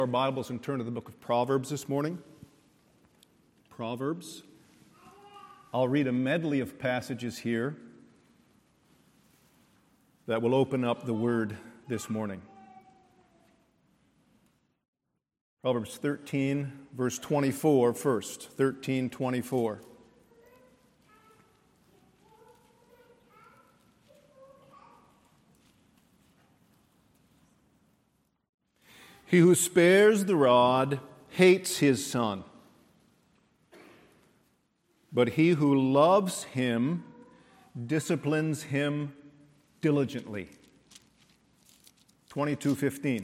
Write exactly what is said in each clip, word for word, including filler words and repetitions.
Our Bibles and turn to the book of Proverbs this morning. Proverbs. I'll read a medley of passages here that will open up the word this morning. Proverbs thirteen, verse twenty-four first. thirteen twenty-four. He who spares the rod hates his son, but he who loves him disciplines him diligently. twenty-two fifteen.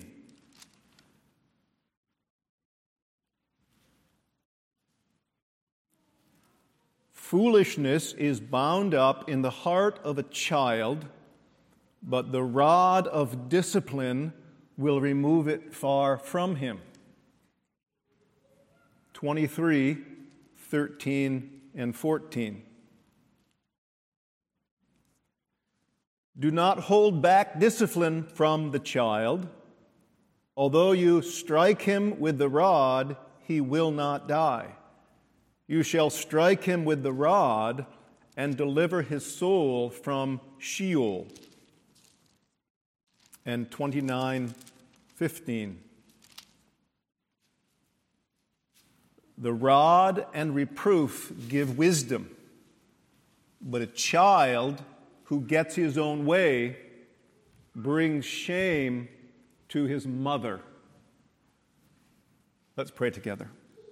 Foolishness is bound up in the heart of a child, but the rod of discipline will remove it far from him. twenty-three, thirteen, and fourteen. Do not hold back discipline from the child. Although you strike him with the rod, he will not die. You shall strike him with the rod and deliver his soul from Sheol. And twenty-nine fifteen. The rod and reproof give wisdom, but a child who gets his own way brings shame to his mother. Let's pray together.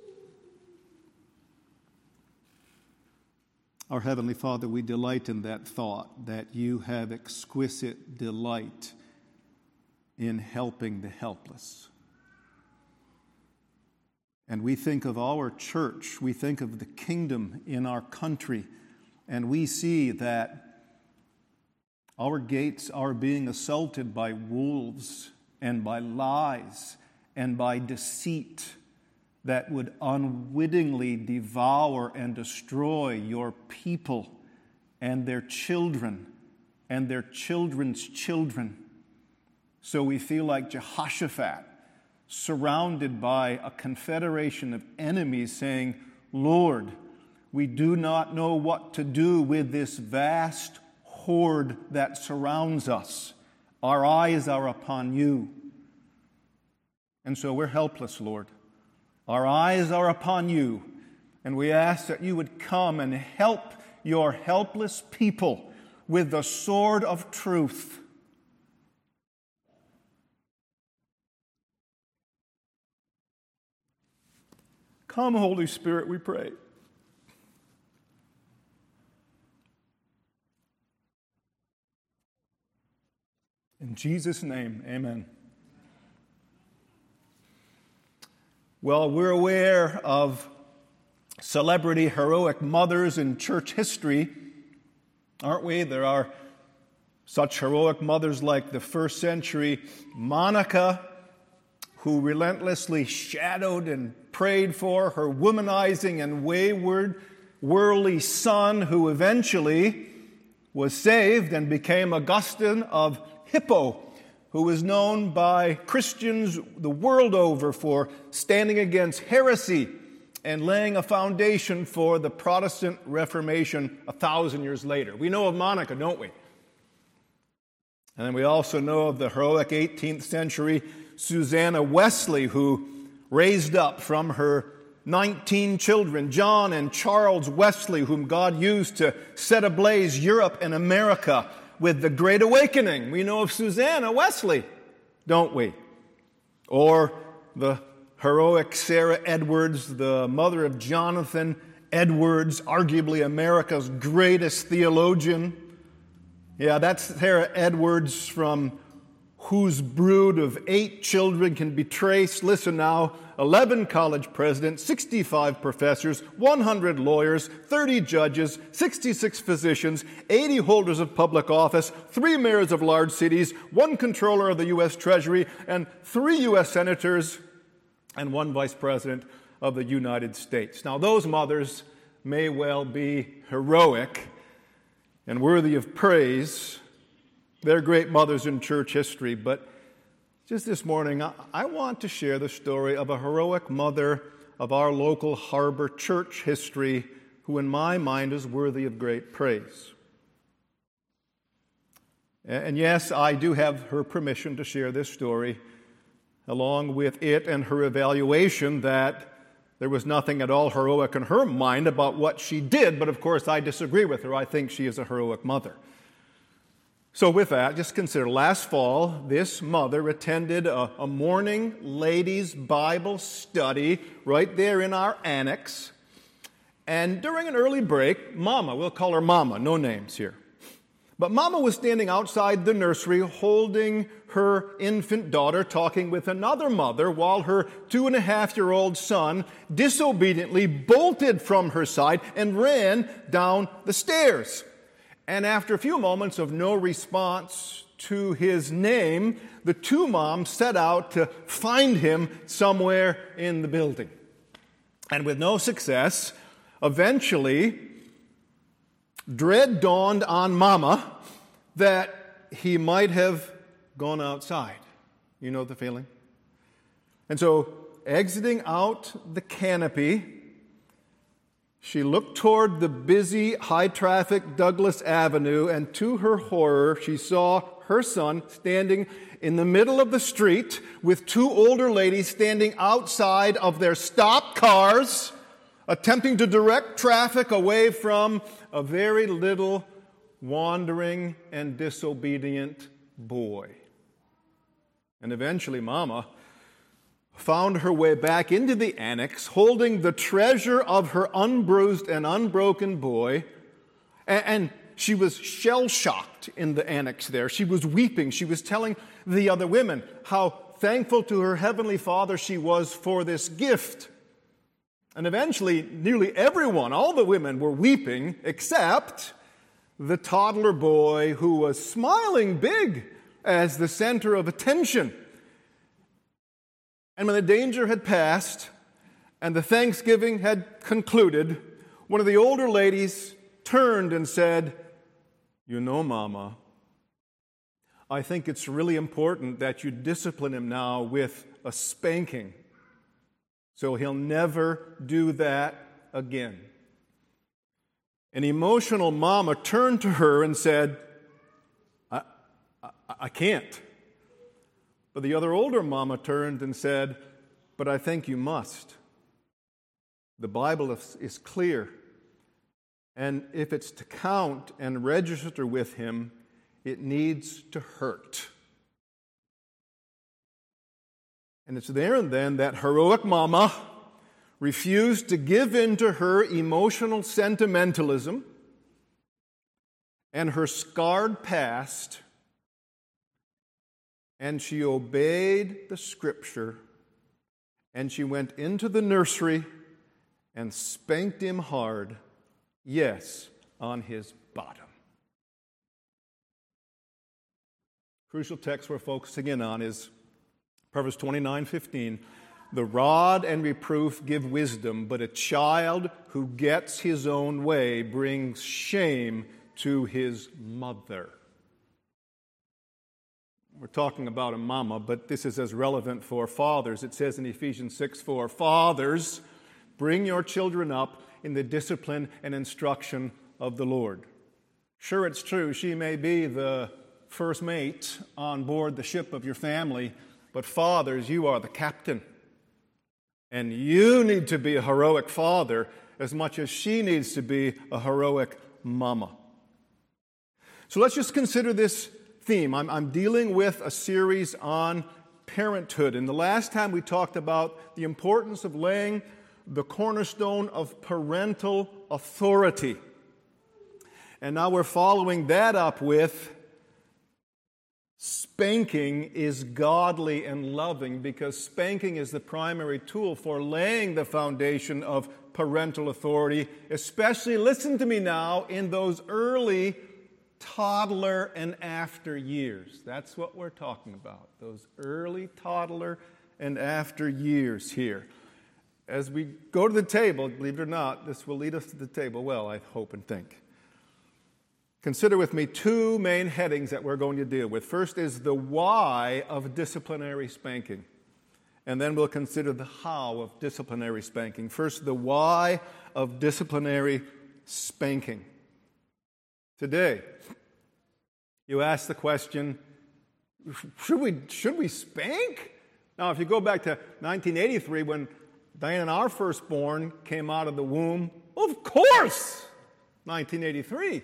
Our Heavenly Father, we delight in that thought that you have exquisite delight in helping the helpless. And we think of our church, we think of the kingdom in our country, and we see that our gates are being assaulted by wolves and by lies and by deceit that would unwittingly devour and destroy your people and their children and their children's children. So we feel like Jehoshaphat, surrounded by a confederation of enemies, saying, Lord, we do not know what to do with this vast horde that surrounds us. Our eyes are upon you. And so we're helpless, Lord. Our eyes are upon you, and we ask that you would come and help your helpless people with the sword of truth. Come, Holy Spirit, we pray. In Jesus' name, amen. Well, we're aware of celebrity heroic mothers in church history, aren't we? There are such heroic mothers like the first century Monica, who relentlessly shadowed and prayed for her womanizing and wayward, worldly son, who eventually was saved and became Augustine of Hippo, who was known by Christians the world over for standing against heresy and laying a foundation for the Protestant Reformation a thousand years later. We know of Monica, don't we? And then we also know of the heroic eighteenth century Susanna Wesley, who raised up from her nineteen children, John and Charles Wesley, whom God used to set ablaze Europe and America with the Great Awakening. We know of Susanna Wesley, don't we? Or the heroic Sarah Edwards, the mother of Jonathan Edwards, arguably America's greatest theologian. Yeah, that's Sarah Edwards, from whose brood of eight children can be traced, listen now, eleven college presidents, sixty-five professors, one hundred lawyers, thirty judges, sixty-six physicians, eighty holders of public office, three mayors of large cities, one controller of the U S Treasury, and three U S senators, and one vice president of the United States. Now, those mothers may well be heroic and worthy of praise. They're great mothers in church history, but Just this morning, I want to share the story of a heroic mother of our local harbor church history who, in my mind, is worthy of great praise. And yes, I do have her permission to share this story, along with it and her evaluation that there was nothing at all heroic in her mind about what she did, but of course I disagree with her. I think she is a heroic mother. So with that, just consider, last fall, this mother attended a, a morning ladies' Bible study right there in our annex. And during an early break, Mama, we'll call her Mama, no names here. But Mama was standing outside the nursery holding her infant daughter, talking with another mother, while her two-and-a-half-year-old son disobediently bolted from her side and ran down the stairs. And after a few moments of no response to his name, the two moms set out to find him somewhere in the building. And with no success, eventually, dread dawned on Mama that he might have gone outside. You know the feeling? And so, exiting out the canopy, she looked toward the busy, high-traffic Douglas Avenue, and to her horror, she saw her son standing in the middle of the street with two older ladies standing outside of their stopped cars, attempting to direct traffic away from a very little wandering and disobedient boy. And eventually, Mama found her way back into the annex, holding the treasure of her unbruised and unbroken boy, and she was shell-shocked in the annex there. She was weeping. She was telling the other women how thankful to her Heavenly Father she was for this gift. And eventually, nearly everyone, all the women, were weeping, except the toddler boy who was smiling big as the center of attention. And when the danger had passed and the Thanksgiving had concluded, one of the older ladies turned and said, "You know, Mama, I think it's really important that you discipline him now with a spanking, so he'll never do that again." An emotional Mama turned to her and said, I, I, I can't. But the other older Mama turned and said, "But I think you must. The Bible is, is clear. And if it's to count and register with him, it needs to hurt." And it's there and then that heroic Mama refused to give in to her emotional sentimentalism and her scarred past, and she obeyed the Scripture, and she went into the nursery and spanked him hard, yes, on his bottom. Crucial text we're focusing in on is Proverbs twenty-nine fifteen. "The rod and reproof give wisdom, but a child who gets his own way brings shame to his mother." We're talking about a mama, but this is as relevant for fathers. It says in Ephesians six four, "Fathers, bring your children up in the discipline and instruction of the Lord." Sure, it's true, she may be the first mate on board the ship of your family, but fathers, you are the captain. And you need to be a heroic father as much as she needs to be a heroic mama. So let's just consider this theme. I'm, I'm dealing with a series on parenthood. And the last time we talked about the importance of laying the cornerstone of parental authority. And now we're following that up with spanking is godly and loving, because spanking is the primary tool for laying the foundation of parental authority, especially, listen to me now, in those early toddler and after years. That's what we're talking about, those early toddler and after years here. As we go to the table, believe it or not, this will lead us to the table well, I hope and think. Consider with me two main headings that we're going to deal with. First is the why of disciplinary spanking. And then we'll consider the how of disciplinary spanking. First, the why of disciplinary spanking. Today, you ask the question, should we, should we spank? Now, if you go back to nineteen eighty-three, when Diana, our firstborn, came out of the womb, of course, nineteen eighty-three.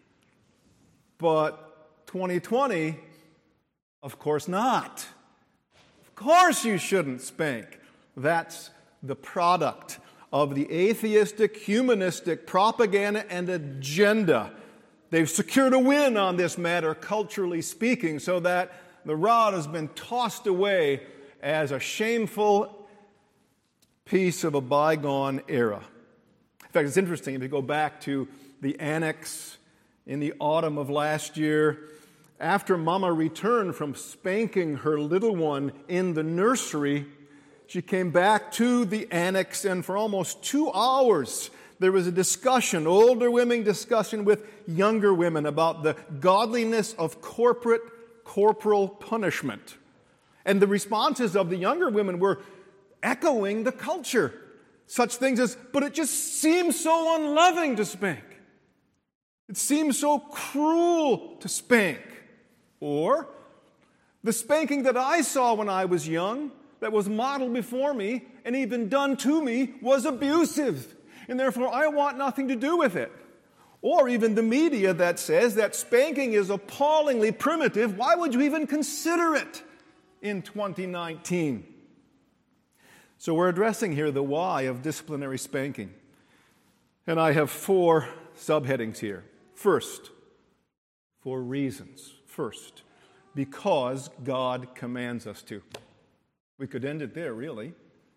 But twenty twenty, of course not. Of course you shouldn't spank. That's the product of the atheistic, humanistic propaganda and agenda. They've secured a win on this matter, culturally speaking, so that the rod has been tossed away as a shameful piece of a bygone era. In fact, it's interesting, if you go back to the annex in the autumn of last year, after Mama returned from spanking her little one in the nursery, she came back to the annex, and for almost two hours there was a discussion, older women discussing with younger women about the godliness of corporate corporal punishment. And the responses of the younger women were echoing the culture. Such things as, but it just seems so unloving to spank. It seems so cruel to spank. Or, the spanking that I saw when I was young, that was modeled before me and even done to me, was abusive. And therefore, I want nothing to do with it. Or even the media that says that spanking is appallingly primitive. Why would you even consider it in twenty nineteen? So we're addressing here the why of disciplinary spanking. And I have four subheadings here. First, for reasons. First, because God commands us to. We could end it there, really.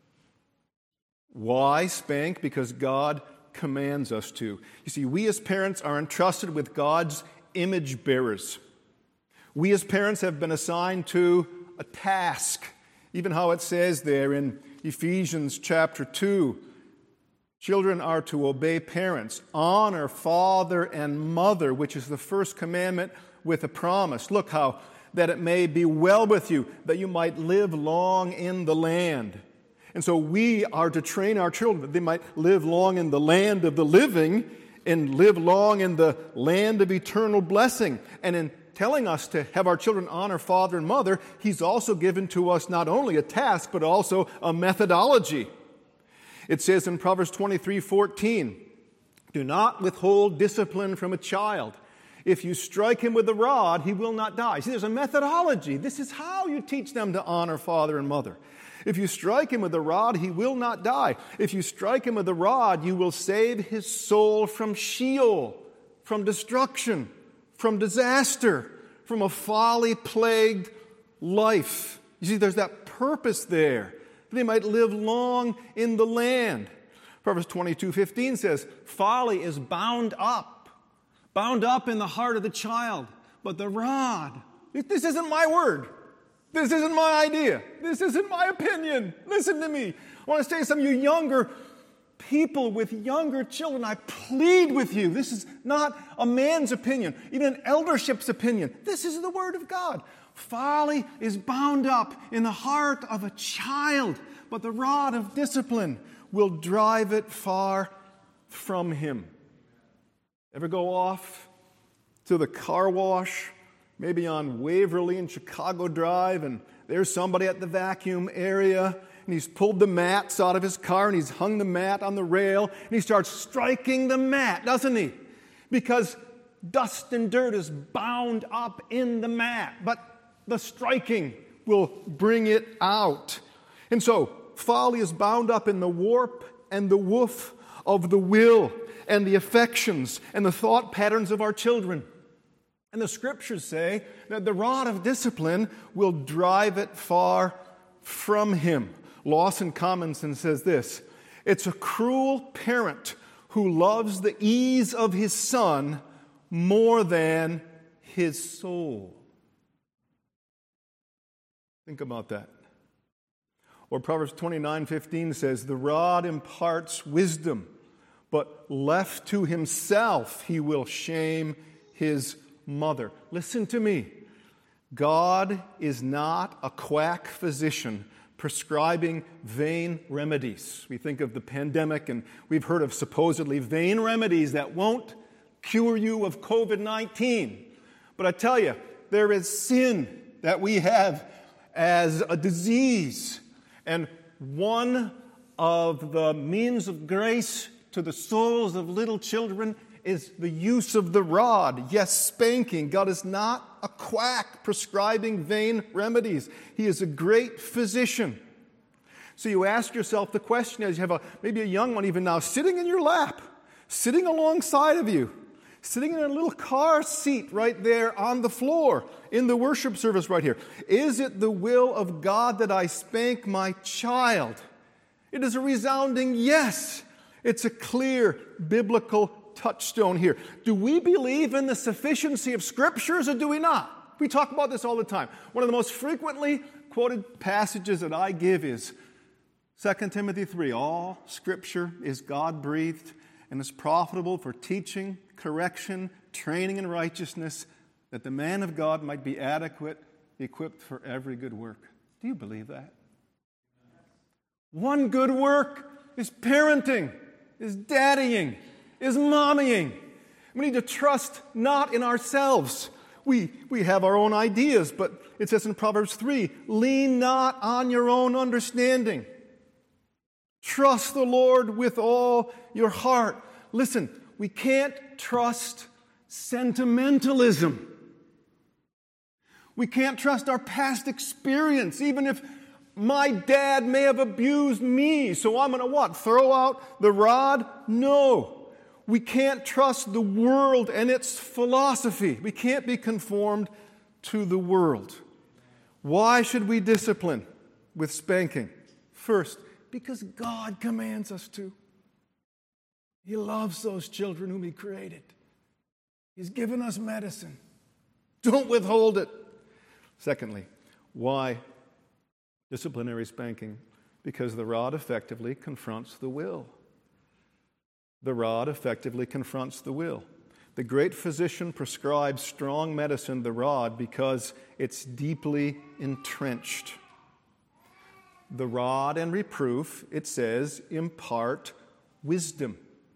Why spank? Because God commands us to. You see, we as parents are entrusted with God's image bearers. We as parents have been assigned to a task. Even how it says there in Ephesians chapter two, children are to obey parents, honor father and mother, which is the first commandment with a promise. Look how that it may be well with you, that you might live long in the land. And so we are to train our children that they might live long in the land of the living and live long in the land of eternal blessing. And in telling us to have our children honor father and mother, He's also given to us not only a task, but also a methodology. It says in Proverbs twenty-three fourteen, do not withhold discipline from a child. If you strike him with the rod, he will not die. See, there's a methodology. This is how you teach them to honor father and mother. If you strike him with the rod, he will not die. If you strike him with the rod, you will save his soul from Sheol, from destruction, from disaster, from a folly-plagued life. You see, there's that purpose there. They might live long in the land. Proverbs twenty-two fifteen says, folly is bound up, bound up in the heart of the child, but the rod, this isn't my word. This isn't my idea. This isn't my opinion. Listen to me. I want to say to some of you younger people with younger children, I plead with you. This is not a man's opinion, even an eldership's opinion. This is the word of God. Folly is bound up in the heart of a child, but the rod of discipline will drive it far from him. Ever go off to the car wash, maybe on Waverly and Chicago Drive, and there's somebody at the vacuum area, and he's pulled the mats out of his car, and he's hung the mat on the rail, and he starts striking the mat, doesn't he? Because dust and dirt is bound up in the mat, but the striking will bring it out. And so, folly is bound up in the warp and the woof of the will and the affections and the thought patterns of our children. And the scriptures say that the rod of discipline will drive it far from him. Lawson Commonson says this, it's a cruel parent who loves the ease of his son more than his soul. Think about that. Or Proverbs twenty-nine fifteen says, the rod imparts wisdom, but left to himself he will shame his mother. Listen to me. God is not a quack physician prescribing vain remedies. We think of the pandemic, and we've heard of supposedly vain remedies that won't cure you of covid nineteen. But I tell you, there is sin that we have as a disease. And one of the means of grace to the souls of little children is the use of the rod. Yes, spanking. God is not a quack prescribing vain remedies. He is a great physician. So you ask yourself the question as you have a, maybe a young one even now sitting in your lap, sitting alongside of you, sitting in a little car seat right there on the floor in the worship service right here. Is it the will of God that I spank my child? It is a resounding yes. It's a clear biblical touchstone here. Do we believe in the sufficiency of Scriptures or do we not? We talk about this all the time. One of the most frequently quoted passages that I give is Second Timothy three. All Scripture is God-breathed and is profitable for teaching, correction, training in righteousness, that the man of God might be adequate, equipped for every good work. Do you believe that? One good work is parenting, is daddying, is mommying. We need to trust not in ourselves. We, we have our own ideas, but it says in Proverbs three, lean not on your own understanding. Trust the Lord with all your heart. Listen, we can't trust sentimentalism. We can't trust our past experience, even if my dad may have abused me, so I'm going to what? Throw out the rod? No. We can't trust the world and its philosophy. We can't be conformed to the world. Why should we discipline with spanking? First, because God commands us to. He loves those children whom He created. He's given us medicine. Don't withhold it. Secondly, why disciplinary spanking? Because the rod effectively confronts the will. The rod effectively confronts the will. The great physician prescribes strong medicine, the rod, because it's deeply entrenched. The rod and reproof, it says, impart wisdom.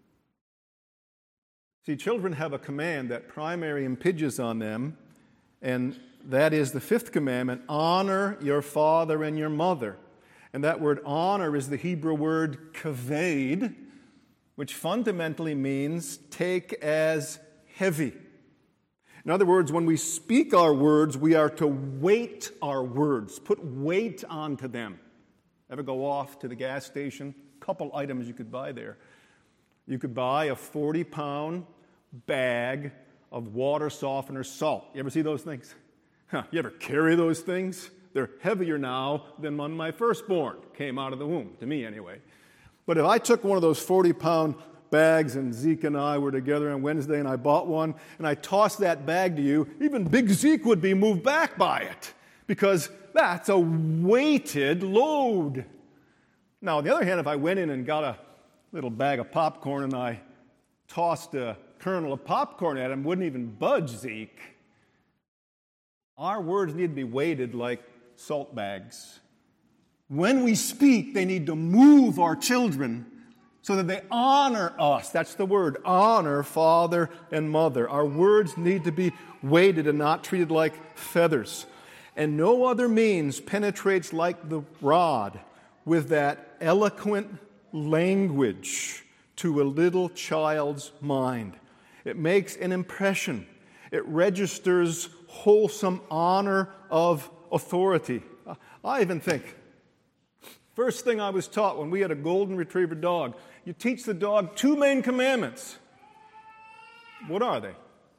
See, children have a command that primary impinges on them, and that is the fifth commandment, honor your father and your mother. And that word honor is the Hebrew word kaved, which fundamentally means take as heavy. In other words, when we speak our words, we are to weight our words, put weight onto them. Ever go off to the gas station? A couple items you could buy there. You could buy a forty-pound bag of water softener salt. You ever see those things? Huh, you ever carry those things? They're heavier now than when my firstborn came out of the womb, to me anyway. But if I took one of those forty-pound bags and Zeke and I were together on Wednesday and I bought one and I tossed that bag to you, even Big Zeke would be moved back by it because that's a weighted load. Now, on the other hand, if I went in and got a little bag of popcorn and I tossed a kernel of popcorn at him, wouldn't even budge Zeke. Our words need to be weighted like salt bags. When we speak, they need to move our children so that they honor us. That's the word, honor father and mother. Our words need to be weighted and not treated like feathers. And no other means penetrates like the rod with that eloquent language to a little child's mind. It makes an impression. It registers wholesome honor of authority. I even think, first thing I was taught when we had a golden retriever dog, you teach the dog two main commandments. What are they?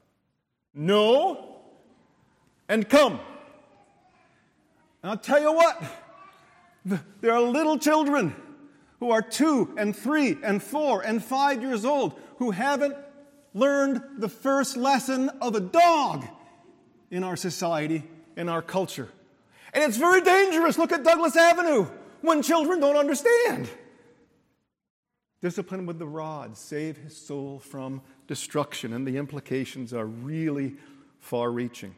No and come. And I'll tell you what, there are little children who are two and three and four and five years old who haven't learned the first lesson of a dog in our society, in our culture. And it's very dangerous. Look at Douglas Avenue when children don't understand. Discipline with the rod, save his soul from destruction. And the implications are really far-reaching.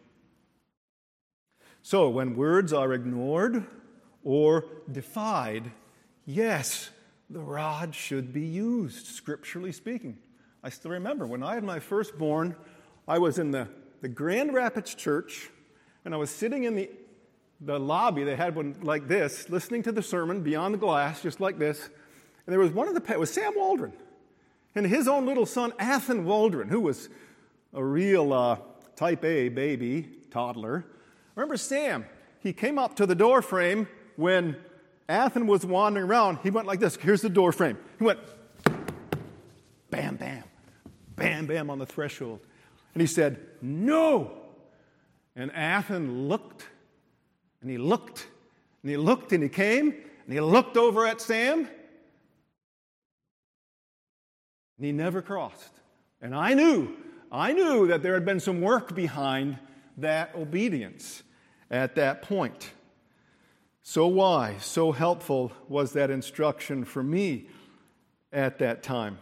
So, when words are ignored or defied, yes, the rod should be used, scripturally speaking. I still remember when I had my firstborn, I was in the, the Grand Rapids Church, and I was sitting in the, the lobby. They had one like this, listening to the sermon beyond the glass, just like this. And there was one of the, it was Sam Waldron, and his own little son, Athan Waldron, who was a real uh, type A baby, toddler. I remember Sam, he came up to the door frame when Athan was wandering around. He went like this. Here's the door frame. He went, bam, bam, bam, bam on the threshold. And he said, no. And Athan looked, and he looked, and he looked, and he came, and he looked over at Sam, and he never crossed. And I knew, I knew that there had been some work behind that obedience at that point. So wise, so helpful was that instruction for me at that time.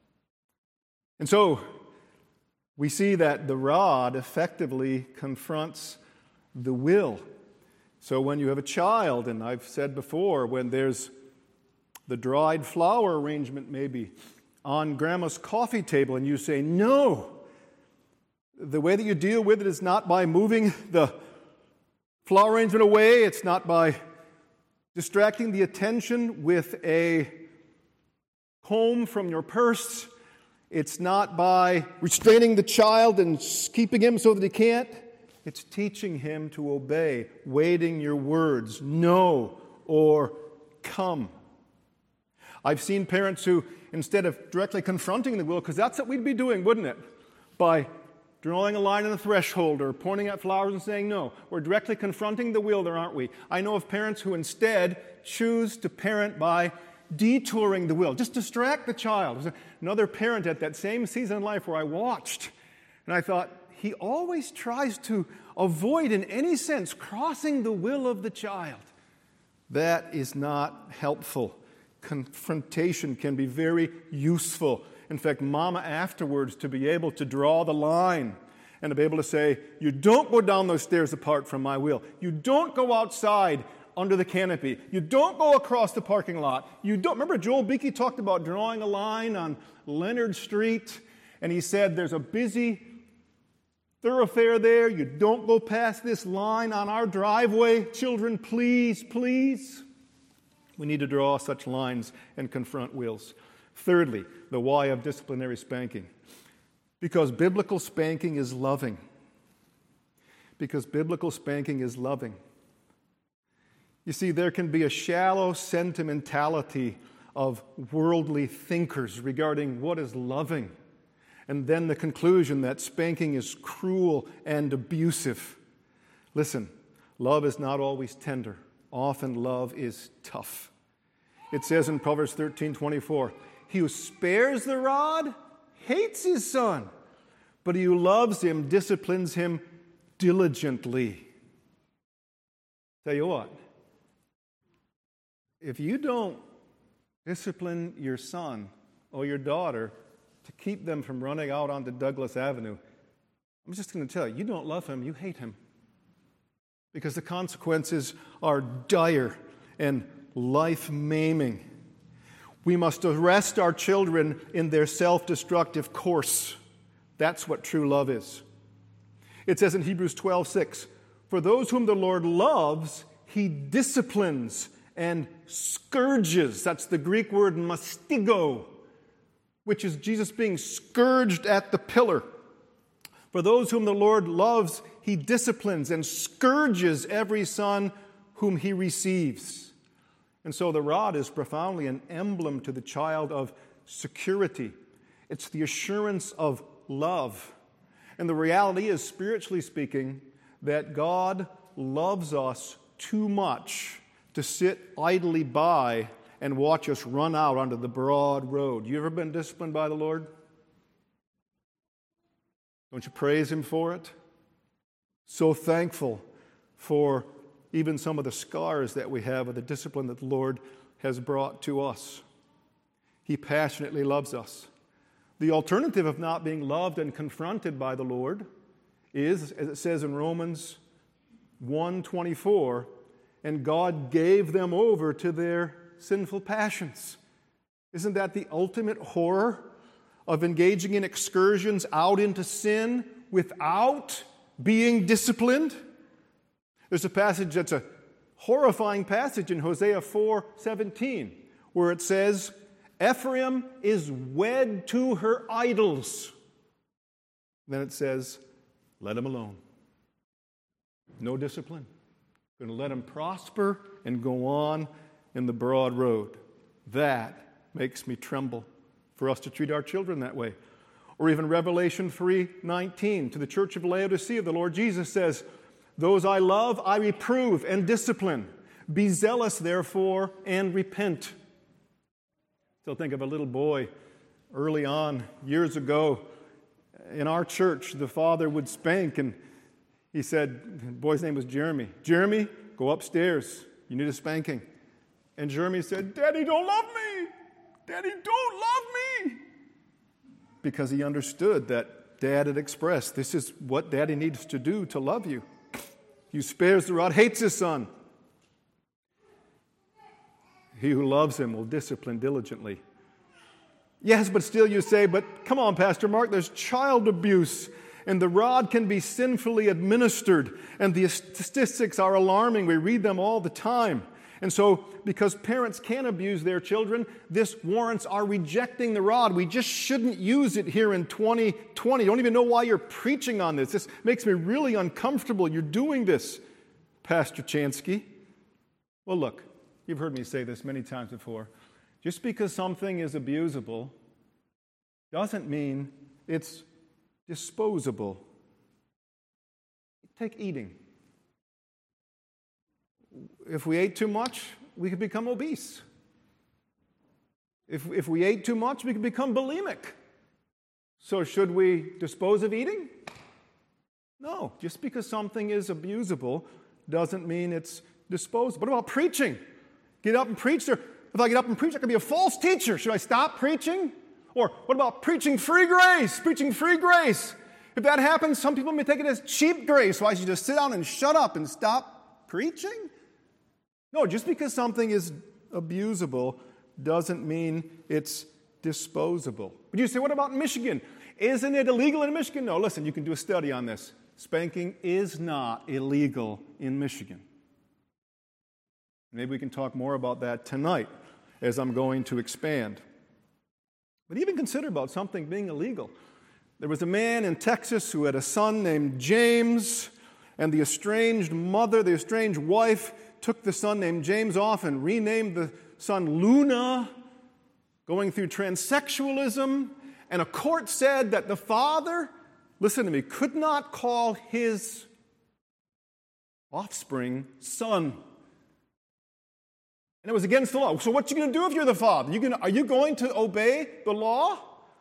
And so we see that the rod effectively confronts the will. So when you have a child, and I've said before, when there's the dried flower arrangement maybe on grandma's coffee table, and you say, no, the way that you deal with it is not by moving the flower arrangement away. It's not by distracting the attention with a comb from your purse. It's not by restraining the child and keeping him so that he can't. It's teaching him to obey, weighting your words, no or come. I've seen parents who, instead of directly confronting the will, because that's what we'd be doing, wouldn't it? By drawing a line on the threshold or pointing at flowers and saying no. We're directly confronting the will there, aren't we? I know of parents who instead choose to parent by detouring the will. Just distract the child. There's another parent at that same season in life where I watched, and I thought, he always tries to avoid in any sense crossing the will of the child. That is not helpful. Confrontation can be very useful. In fact, mama afterwards to be able to draw the line and to be able to say, you don't go down those stairs apart from my will. You don't go outside under the canopy. You don't go across the parking lot. You don't. Remember Joel Beakey talked about drawing a line on Leonard Street, and he said there's a busy thoroughfare there. You don't go past this line on our driveway. Children, please, please. We need to draw such lines and confront wills. Thirdly, the why of disciplinary spanking. Because biblical spanking is loving. Because biblical spanking is loving. You see, there can be a shallow sentimentality of worldly thinkers regarding what is loving, and then the conclusion that spanking is cruel and abusive. Listen, love is not always tender. Often love is tough. It says in Proverbs thirteen twenty-four, he who spares the rod hates his son, but he who loves him disciplines him diligently. Tell you what, if you don't discipline your son or your daughter to keep them from running out onto Douglas Avenue, I'm just going to tell you, you don't love him, you hate him. Because the consequences are dire and life-maiming. We must arrest our children in their self-destructive course. That's what true love is. It says in Hebrews twelve six, for those whom the Lord loves, he disciplines and scourges. That's the Greek word mastigo, which is Jesus being scourged at the pillar. For those whom the Lord loves, he disciplines and scourges every son whom he receives. And so the rod is profoundly an emblem to the child of security. It's the assurance of love. And the reality is, spiritually speaking, that God loves us too much to sit idly by and watch us run out onto the broad road. You ever been disciplined by the Lord? Don't you praise him for it? So thankful for even some of the scars that we have of the discipline that the Lord has brought to us. He passionately loves us. The alternative of not being loved and confronted by the Lord is, as it says in Romans one twenty-four, and God gave them over to their sinful passions. Isn't that the ultimate horror of engaging in excursions out into sin without being disciplined? There's a passage that's a horrifying passage in Hosea four seventeen, where it says, Ephraim is wed to her idols. Then it says, let him alone. No discipline. Going to let him prosper and go on in the broad road. That makes me tremble for us to treat our children that way. Or even Revelation three nineteen, to the church of Laodicea, the Lord Jesus says, those I love, I reprove and discipline. Be zealous, therefore, and repent. Still think of a little boy early on, years ago, in our church, the father would spank, and he said, the boy's name was Jeremy. Jeremy, go upstairs. You need a spanking. And Jeremy said, Daddy, don't love me. Daddy, don't love me. Because he understood that Dad had expressed, this is what Daddy needs to do to love you. He who spares the rod hates his son. He who loves him will discipline diligently. Yes, but still you say, but come on, Pastor Mark, there's child abuse, and the rod can be sinfully administered, and the statistics are alarming. We read them all the time. And so, because parents can abuse their children, this warrants our rejecting the rod. We just shouldn't use it here in twenty twenty. I don't even know why you're preaching on this. This makes me really uncomfortable. You're doing this, Pastor Chansky. Well, look, you've heard me say this many times before. Just because something is abusable doesn't mean it's disposable. Take eating. If we ate too much, we could become obese. If, if we ate too much, we could become bulimic. So should we dispose of eating? No. Just because something is abusable doesn't mean it's disposable. What about preaching? Get up and preach. There. If I get up and preach, I could be a false teacher. Should I stop preaching? Or what about preaching free grace? Preaching free grace. If that happens, some people may take it as cheap grace. So I should just sit down and shut up and stop preaching? No, just because something is abusable doesn't mean it's disposable. But you say, what about Michigan? Isn't it illegal in Michigan? No, listen, you can do a study on this. Spanking is not illegal in Michigan. Maybe we can talk more about that tonight as I'm going to expand. But even consider about something being illegal. There was a man in Texas who had a son named James, and the estranged mother, the estranged wife, took the son named James off and renamed the son Luna, going through transsexualism. And a court said that the father, listen to me, could not call his offspring son. And it was against the law. So what are you going to do if you're the father? You gonna, are you going to obey the law?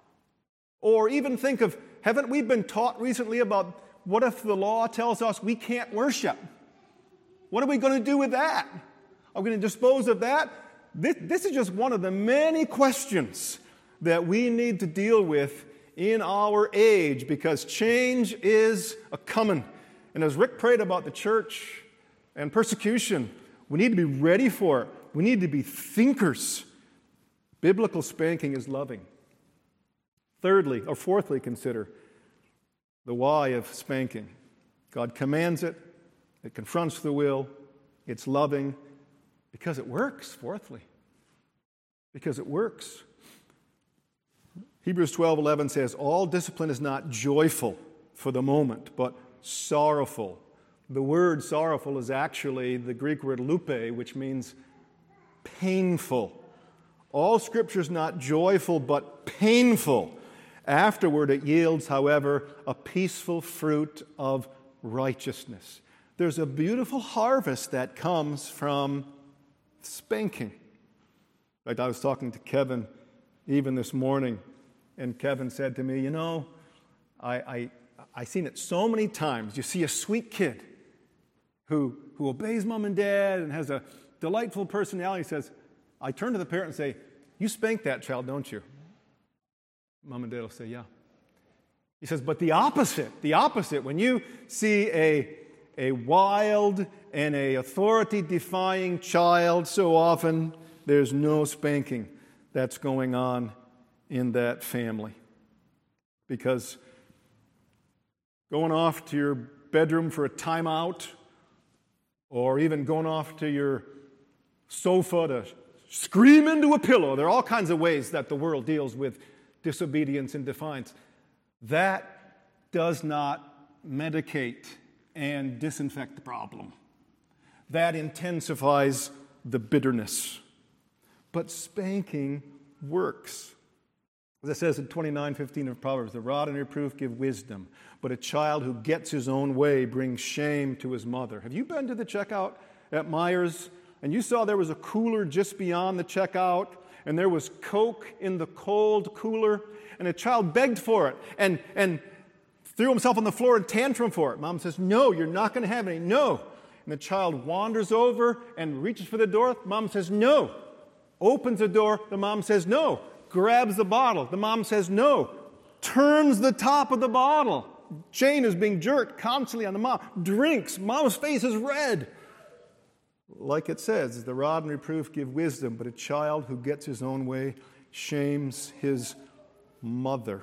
Or even think of, haven't we been taught recently about what if the law tells us we can't worship? What are we going to do with that? Are we going to dispose of that? This, this is just one of the many questions that we need to deal with in our age, because change is a coming. And as Rick prayed about the church and persecution, we need to be ready for it. We need to be thinkers. Biblical spanking is loving. Thirdly, or fourthly, consider the why of spanking. God commands it. It confronts the will. It's loving because it works, fourthly. Because it works. Hebrews twelve eleven says, all discipline is not joyful for the moment, but sorrowful. The word sorrowful is actually the Greek word lupe, which means painful. All Scripture is not joyful, but painful. Afterward, it yields, however, a peaceful fruit of righteousness. There's a beautiful harvest that comes from spanking. In fact, I was talking to Kevin even this morning, and Kevin said to me, you know, I, I, I've seen it so many times. You see a sweet kid who, who obeys mom and dad and has a delightful personality. He says, I turn to the parent and say, You spank that child, don't you? Mom and Dad will say, yeah. He says, but the opposite, the opposite, when you see a, a wild and a authority-defying child, so often there's no spanking that's going on in that family. Because going off to your bedroom for a timeout, or even going off to your sofa to scream into a pillow, there are all kinds of ways that the world deals with disobedience and defiance. That does not medicate and disinfect the problem. That intensifies the bitterness. But spanking works. As it says in twenty-nine fifteen of Proverbs, the rod and reproof give wisdom, but a child who gets his own way brings shame to his mother. Have you been to the checkout at Myers and you saw there was a cooler just beyond the checkout and there was Coke in the cold cooler and a child begged for it and, and threw himself on the floor and tantrum for it? Mom says, no, you're not going to have any. No. And the child wanders over and reaches for the door. Mom says, no. Opens the door. The mom says, no. Grabs the bottle. The mom says, no. Turns the top of the bottle. Chain is being jerked constantly on the mom. Drinks. Mom's face is red. Like it says, the rod and reproof give wisdom, but a child who gets his own way shames his mother.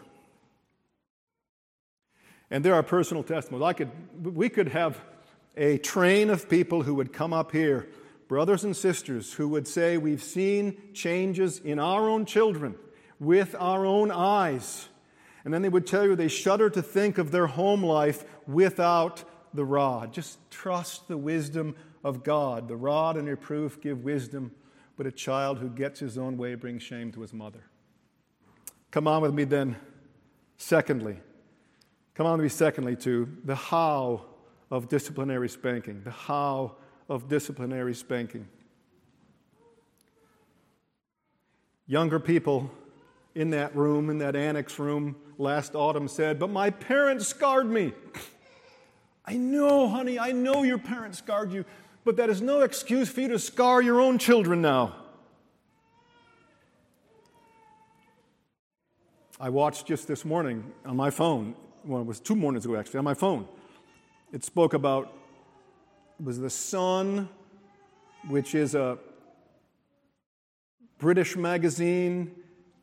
And there are personal testimonies. I could, we could have a train of people who would come up here, brothers and sisters, who would say, we've seen changes in our own children with our own eyes. And then they would tell you they shudder to think of their home life without the rod. Just trust the wisdom of God. The rod and reproof give wisdom, but a child who gets his own way brings shame to his mother. Come on with me then, secondly. Come on with me secondly to the how of disciplinary spanking. The how of disciplinary spanking. Younger people in that room, in that annex room last autumn said, but my parents scarred me. I know, honey, I know your parents scarred you, but that is no excuse for you to scar your own children now. I watched just this morning on my phone, well, it was two mornings ago actually, on my phone. It spoke about, it was The Sun, which is a British magazine.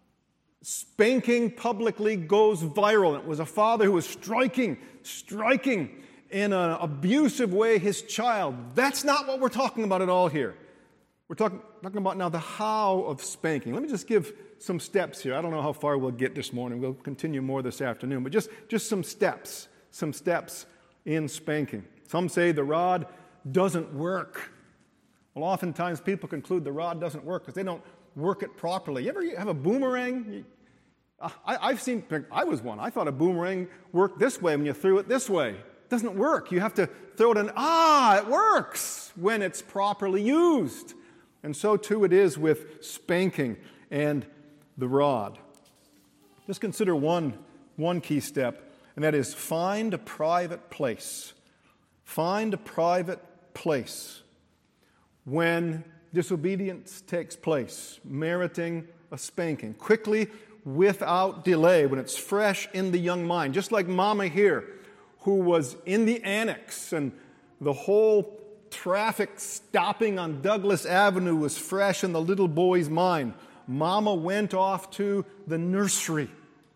Spanking publicly goes viral. It was a father who was striking, striking in an abusive way his child. That's not what we're talking about at all here. We're talking, talking about now the how of spanking. Let me just give some steps here. I don't know how far we'll get this morning. We'll continue more this afternoon. But just, just some steps, some steps in spanking. Some say the rod doesn't work. Well, oftentimes people conclude the rod doesn't work because they don't work it properly. You ever have a boomerang? I, I've seen, I was one. I thought a boomerang worked this way when you threw it this way. It doesn't work. You have to throw it in. Ah, it works when it's properly used. And so too it is with spanking and the rod. Just consider one, one key step, and that is find a private place. Find a private place when disobedience takes place, meriting a spanking. Quickly, without delay, when it's fresh in the young mind. Just like Mama here, who was in the annex, and the whole traffic stopping on Douglas Avenue was fresh in the little boy's mind. Mama went off to the nursery,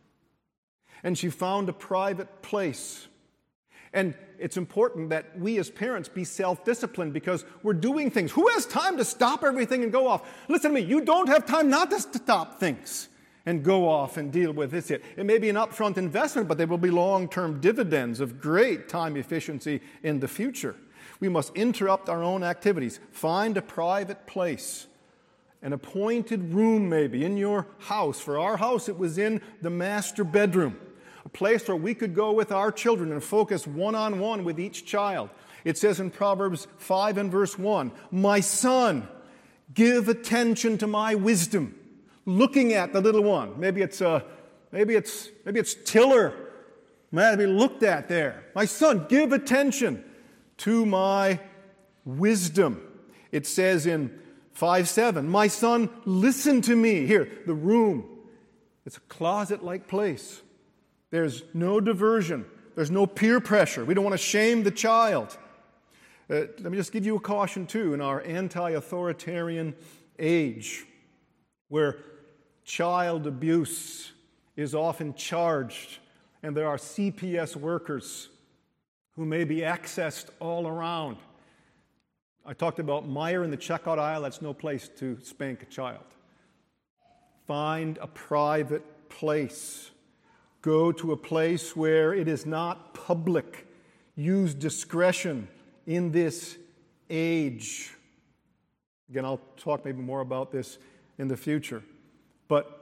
and she found a private place. And it's important that we as parents be self-disciplined because we're doing things. Who has time to stop everything and go off? Listen to me, you don't have time not to stop things and go off and deal with this. It may be an upfront investment, but there will be long-term dividends of great time efficiency in the future. We must interrupt our own activities. Find a private place, an appointed room maybe in your house. For our house, it was in the master bedroom. A place where we could go with our children and focus one-on-one with each child. It says in Proverbs five and verse one, my son, give attention to my wisdom. Looking at the little one. Maybe it's uh, maybe it's maybe it's Tiller. Man, to be looked at there. My son, give attention to my wisdom. It says in five seven, my son, listen to me. Here, the room. It's a closet-like place. There's no diversion. There's no peer pressure. We don't want to shame the child. Uh, let me just give you a caution, too, in our anti-authoritarian age, where child abuse is often charged, and there are C P S workers who may be accessed all around. I talked about Meijer in the checkout aisle. That's no place to spank a child. Find a private place. Go to a place where it is not public. Use discretion in this age. Again, I'll talk maybe more about this in the future. But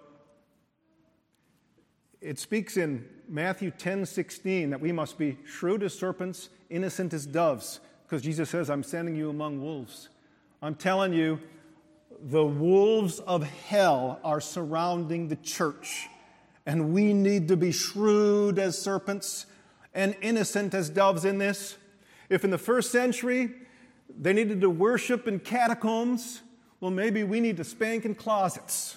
it speaks in Matthew ten sixteen that we must be shrewd as serpents, innocent as doves, because Jesus says, I'm sending you among wolves. I'm telling you, the wolves of hell are surrounding the church, and we need to be shrewd as serpents and innocent as doves in this. If in the first century they needed to worship in catacombs, well, maybe we need to spank in closets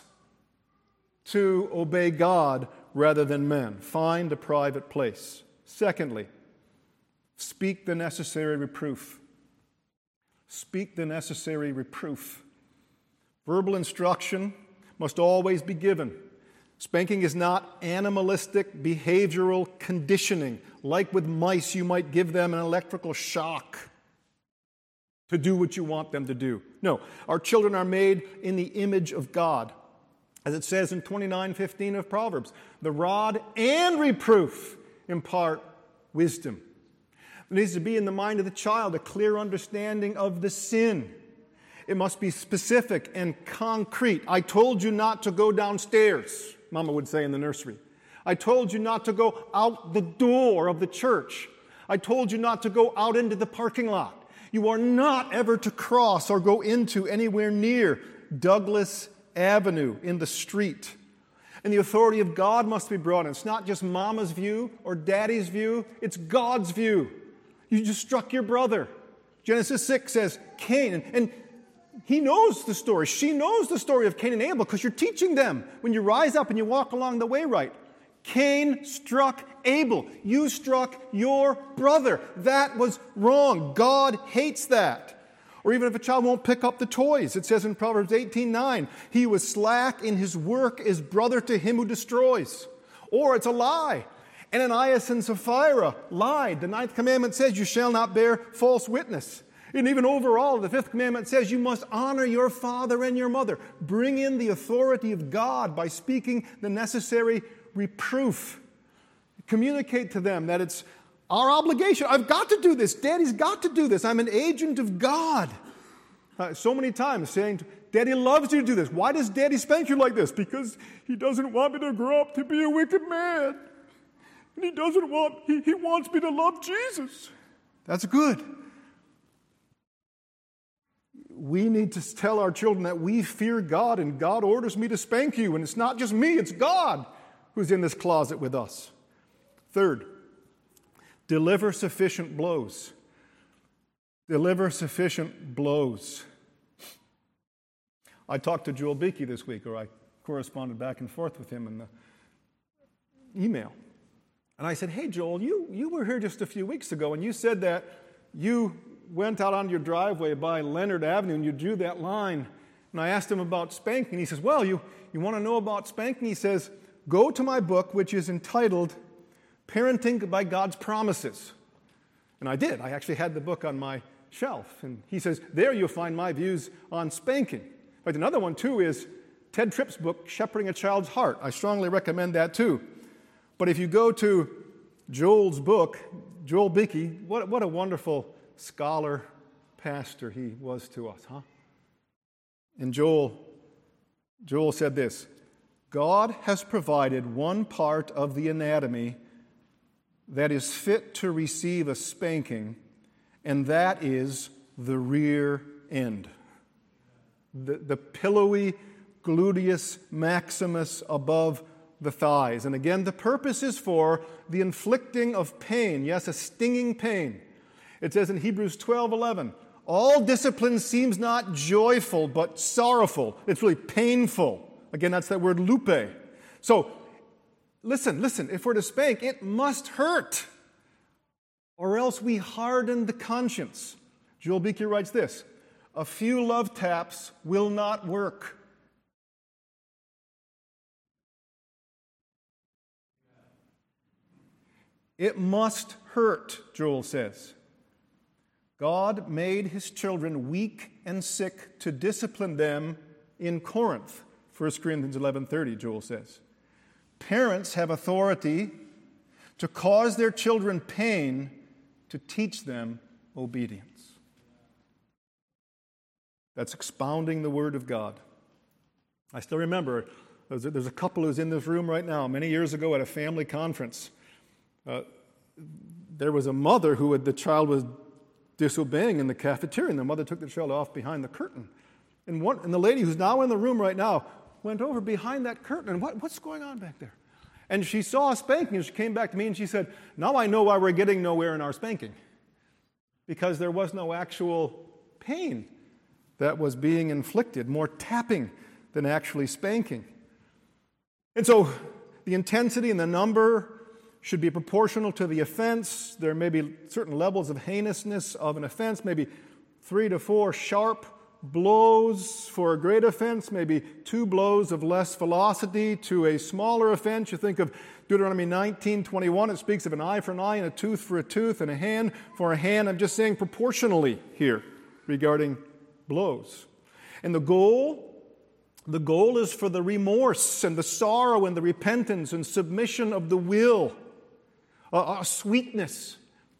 to obey God rather than men. Find a private place. Secondly, speak the necessary reproof. Speak the necessary reproof. Verbal instruction must always be given. Spanking is not animalistic behavioral conditioning. Like with mice, you might give them an electrical shock to do what you want them to do. No, our children are made in the image of God. As it says in twenty-nine fifteen of Proverbs, the rod and reproof impart wisdom. There needs to be in the mind of the child a clear understanding of the sin. It must be specific and concrete. I told you not to go downstairs, Mama would say in the nursery. I told you not to go out the door of the church. I told you not to go out into the parking lot. You are not ever to cross or go into anywhere near Douglas Avenue in the street. And the authority of God must be brought in. It's not just Mama's view or Daddy's view. It's God's view. You just struck your brother. Genesis six says Cain. And, and he knows the story. She knows the story of Cain and Abel because you're teaching them when you rise up and you walk along the way right. Cain struck Abel. You struck your brother. That was wrong. God hates that. Or even if a child won't pick up the toys. It says in Proverbs eighteen nine, he was slack in his work is brother to him who destroys. Or it's a lie. Ananias and Sapphira lied. The ninth commandment says you shall not bear false witness. And even overall, the fifth commandment says you must honor your father and your mother. Bring in the authority of God by speaking the necessary reproof. Communicate to them that it's our obligation. I've got to do this. Daddy's got to do this. I'm an agent of God. Uh, so many times saying, Daddy loves you to do this. Why does Daddy spank you like this? Because he doesn't want me to grow up to be a wicked man. And he doesn't want, he, he wants me to love Jesus. That's good. We need to tell our children that we fear God and God orders me to spank you. And it's not just me, it's God who's in this closet with us. Third, deliver sufficient blows. Deliver sufficient blows. I talked to Joel Beakey this week, or I corresponded back and forth with him in the email. And I said, hey, Joel, you, you were here just a few weeks ago, and you said that you went out on your driveway by Leonard Avenue, and you drew that line. And I asked him about spanking. He says, well, you, you want to know about spanking? He says, go to my book, which is entitled Parenting by God's Promises. And I did. I actually had the book on my shelf. And he says, there you'll find my views on spanking. In fact, another one, too, is Ted Tripp's book, Shepherding a Child's Heart. I strongly recommend that, too. But if you go to Joel's book, Joel Beakey, what, what a wonderful scholar, pastor he was to us, huh? And Joel, Joel said this, God has provided one part of the anatomy that is fit to receive a spanking, and that is the rear end. The, the pillowy gluteus maximus above the thighs. And again, the purpose is for the inflicting of pain. Yes, a stinging pain. It says in Hebrews twelve eleven, All discipline seems not joyful, but sorrowful. It's really painful. Again, that's that word lupe. So, listen, listen, if we're to spank, it must hurt, or else we harden the conscience. Joel Beeke writes this, a few love taps will not work. It must hurt, Joel says. God made his children weak and sick to discipline them in Corinth. First Corinthians eleven thirty, Joel says. Parents have authority to cause their children pain to teach them obedience. That's expounding the Word of God. I still remember, there's a, there's a couple who's in this room right now, many years ago at a family conference. Uh, there was a mother who had, the child was disobeying in the cafeteria, and the mother took the child off behind the curtain. And, one, and the lady who's now in the room right now went over behind that curtain, and what, what's going on back there? And she saw a spanking, and she came back to me and she said, now I know why we're getting nowhere in our spanking. Because there was no actual pain that was being inflicted, more tapping than actually spanking. And so the intensity and the number should be proportional to the offense. There may be certain levels of heinousness of an offense, maybe three to four sharp blows for a great offense, maybe two blows of less velocity to a smaller offense. You think of Deuteronomy nineteen twenty-one, it speaks of an eye for an eye and a tooth for a tooth and a hand for a hand. I'm just saying proportionally here regarding blows. And the goal, the goal is for the remorse and the sorrow and the repentance and submission of the will, a, a sweetness.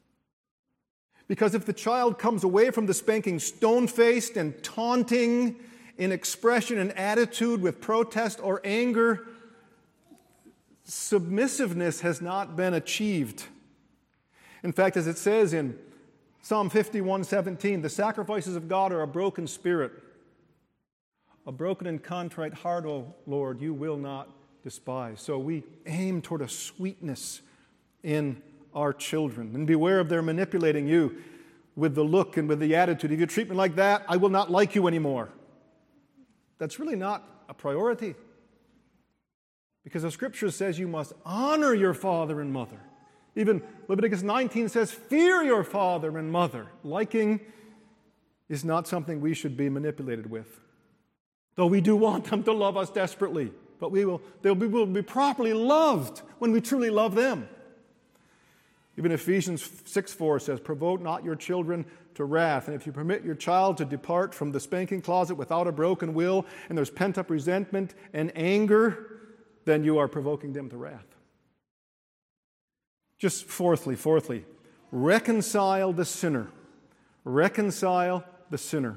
Because if the child comes away from the spanking stone-faced and taunting in expression and attitude with protest or anger, submissiveness has not been achieved. In fact, as it says in Psalm fifty-one seventeen, the sacrifices of God are a broken spirit. A broken and contrite heart, O Lord, you will not despise. So we aim toward a sweetness in our children. And beware of their manipulating you with the look and with the attitude. If you treat me like that, I will not like you anymore. That's really not a priority. Because the Scripture says you must honor your father and mother. Even Leviticus nineteen says, fear your father and mother. Liking is not something we should be manipulated with. Though we do want them to love us desperately. But we will, they'll be, will be properly loved when we truly love them. Even Ephesians six four says, provoke not your children to wrath. And if you permit your child to depart from the spanking closet without a broken will, and there's pent-up resentment and anger, then you are provoking them to wrath. Just fourthly, fourthly, reconcile the sinner. Reconcile the sinner.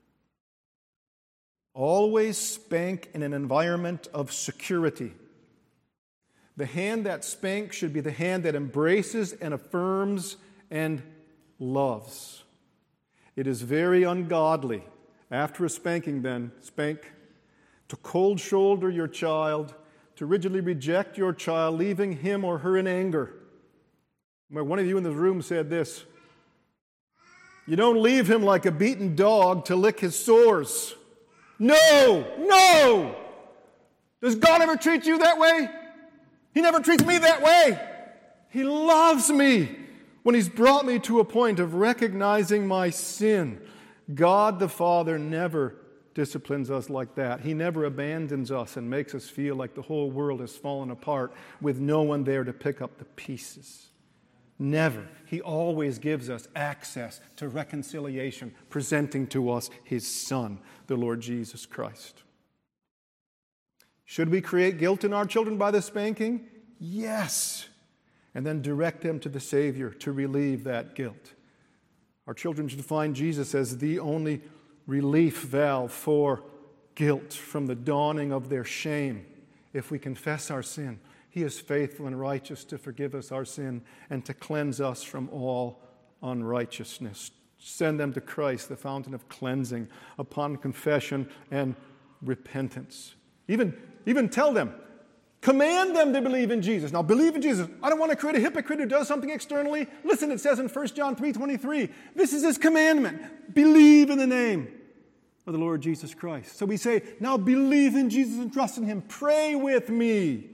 Always spank in an environment of security. The hand that spanks should be the hand that embraces and affirms and loves. It is very ungodly, after a spanking then, spank, to cold shoulder your child, to rigidly reject your child, leaving him or her in anger. One of you in this room said this, you don't leave him like a beaten dog to lick his sores. No, no! Does God ever treat you that way? He never treats me that way. He loves me when He's brought me to a point of recognizing my sin. God the Father never disciplines us like that. He never abandons us and makes us feel like the whole world has fallen apart with no one there to pick up the pieces. Never. He always gives us access to reconciliation, presenting to us His Son, the Lord Jesus Christ. Should we create guilt in our children by the spanking? Yes. And then direct them to the Savior to relieve that guilt. Our children should find Jesus as the only relief valve for guilt from the dawning of their shame. If we confess our sin, He is faithful and righteous to forgive us our sin and to cleanse us from all unrighteousness. Send them to Christ, the fountain of cleansing, upon confession and repentance. Even, even tell them, Command them to believe in Jesus. Now, believe in Jesus. I don't want to create a hypocrite who does something externally. Listen, it says in First John three twenty-three, this is his commandment. Believe in the name of the Lord Jesus Christ. So we say, now believe in Jesus and trust in him. Pray with me.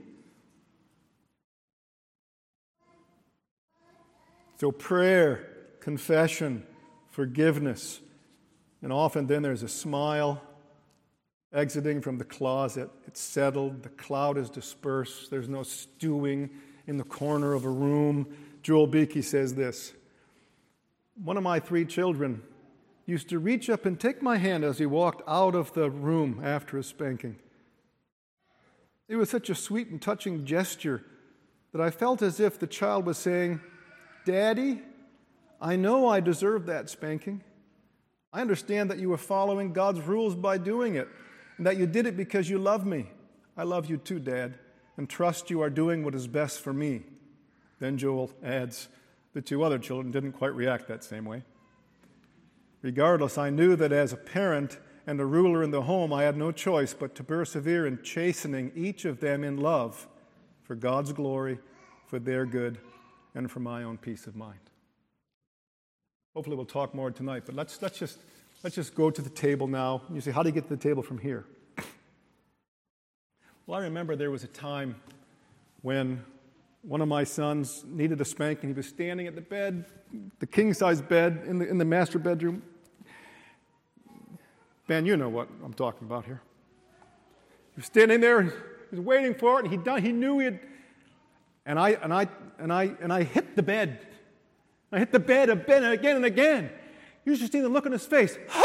So prayer, confession, forgiveness. And often then there's a smile exiting from the closet. It's settled. The cloud is dispersed. There's no stewing in the corner of a room. Joel Beakey says this, one of my three children used to reach up and take my hand as he walked out of the room after a spanking. It was such a sweet and touching gesture that I felt as if the child was saying, Daddy, I know I deserved that spanking. I understand that you were following God's rules by doing it, and that you did it because you love me. I love you too, Dad, and trust you are doing what is best for me. Then Joel adds, the two other children didn't quite react that same way. Regardless, I knew that as a parent and a ruler in the home, I had no choice but to persevere in chastening each of them in love for God's glory, for their good, and for my own peace of mind. Hopefully we'll talk more tonight, but let's, let's, just, let's just go to the table now. You say, how do you get to the table from here? Well, I remember there was a time when one of my sons needed a spanking. He was standing at the bed, the king-size bed in the, in the master bedroom. Ben, you know what I'm talking about here. He was standing there, he was waiting for it, and he done, he knew he had, and I and I and I and I hit the bed. I hit the bed again and again and again. You should see the look on his face. Ha!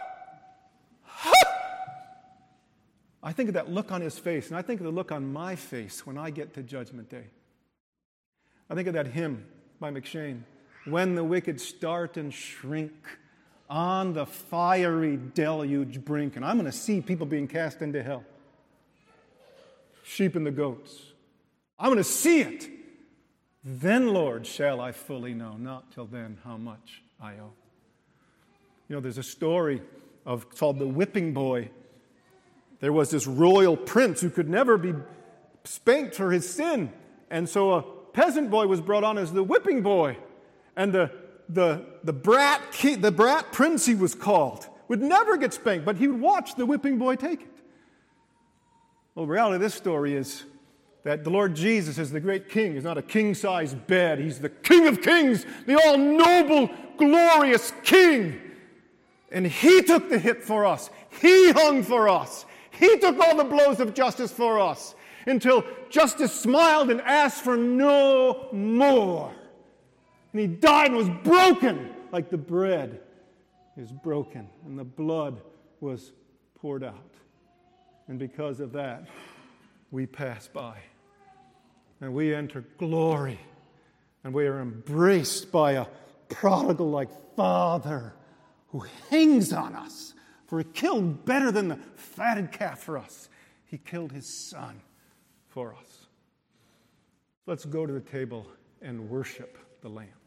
Ha! I think of that look on his face, and I think of the look on my face when I get to Judgment Day. I think of that hymn by McShane, when the wicked start and shrink on the fiery deluge brink, and I'm going to see people being cast into hell. Sheep and the goats. I'm going to see it. Then, Lord, shall I fully know, not till then, how much I owe. You know, there's a story of called the whipping boy. There was this royal prince who could never be spanked for his sin, and so a peasant boy was brought on as the whipping boy, and the the the brat the brat prince, he was called, would never get spanked, but he would watch the whipping boy take it. Well, the reality of this story is that the Lord Jesus is the great king. He's not a king-sized bed. He's the King of Kings, the all-noble, glorious king. And he took the hit for us. He hung for us. He took all the blows of justice for us until justice smiled and asked for no more. And he died and was broken like the bread is broken and the blood was poured out. And because of that, we pass by. And we enter glory. And we are embraced by a prodigal-like Father who hangs on us. For he killed better than the fatted calf for us. He killed his Son for us. Let's go to the table and worship the Lamb.